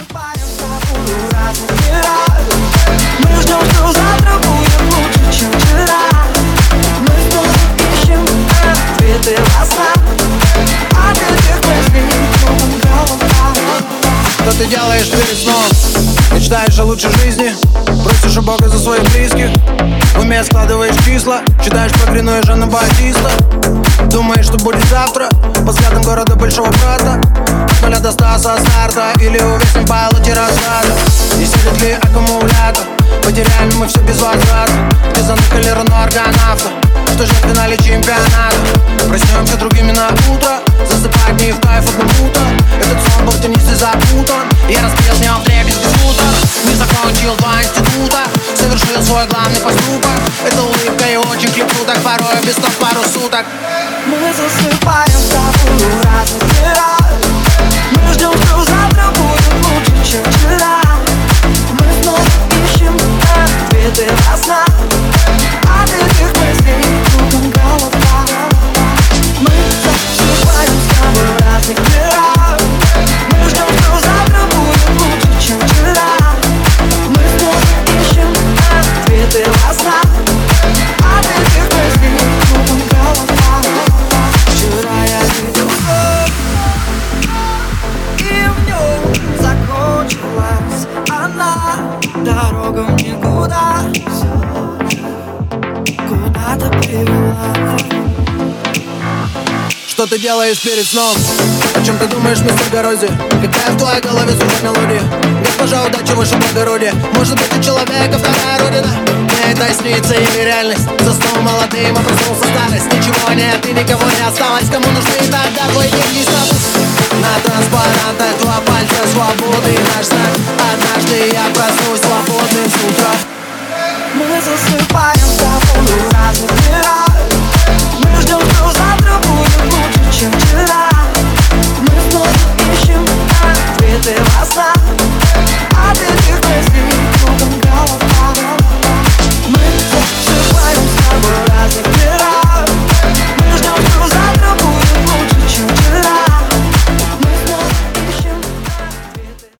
засыпаем с тобой в разных мирах. Мы ждем, что завтра будет лучше, чем вчера. Мы снова ищем ответы во снах. От этих мыслей кругом голова. Что ты делаешь перед сном? Мечтаешь о лучшей жизни, просишь у Бога за своих близких. В уме складываешь числа, читаешь про Грину и Жана Батиста. Думаешь, что будет завтра, по взглядам города большого брата. От 0 до 100 со старта, или увесим пайлоте разрада. И сидит ли аккумулятор, потеряем мы все без возврата. Где заныкали Рено аргонавта, что же в финале чемпионата. Проснемся другими на утро, засыпать не в кайф одному-то. Этот сон был теннистой запутан, я разбил с ним вдребезги скутер. Не закончил 2 института, совершил свой главный поступок. Это улыбка и очень клеплю, так порой без сна пару суток. Мы засыпаем с тобой в разных мирах. Мы ждем, что завтра будет лучше, чем вчера. Мы снова ищем ответы во снах. От этих мыслей кругом голова. Мы засыпаем с тобой в разных мирах. Мы ждем, что завтра будет лучше, чем вчера. Мы снова ищем ответы во снах. От этих мыслей кругом голова. Вчера я видел сон, и в нем закончилась она. Дорога в никуда куда-то привела. Что ты делаешь перед сном? О чем ты думаешь, мистер Горозия? Какая в твоей голове звучит мелодия? Госпожа, удачи в вашем благородии. Может быть, у человека вторая родина? Мне это снится или реальность? Заснул молодым, а проснулся старость. Ничего нет и никого не осталось. Кому нужны тогда твой деньги и статус? На транспарантах 2 пальца свободы и наш знак. Однажды я проснусь свободным с утра. Мы засыпаем с тобой в разных мирах. Мы ждем, что завтра будет лучше, чем вчера. Мы снова ищем ответы во снах.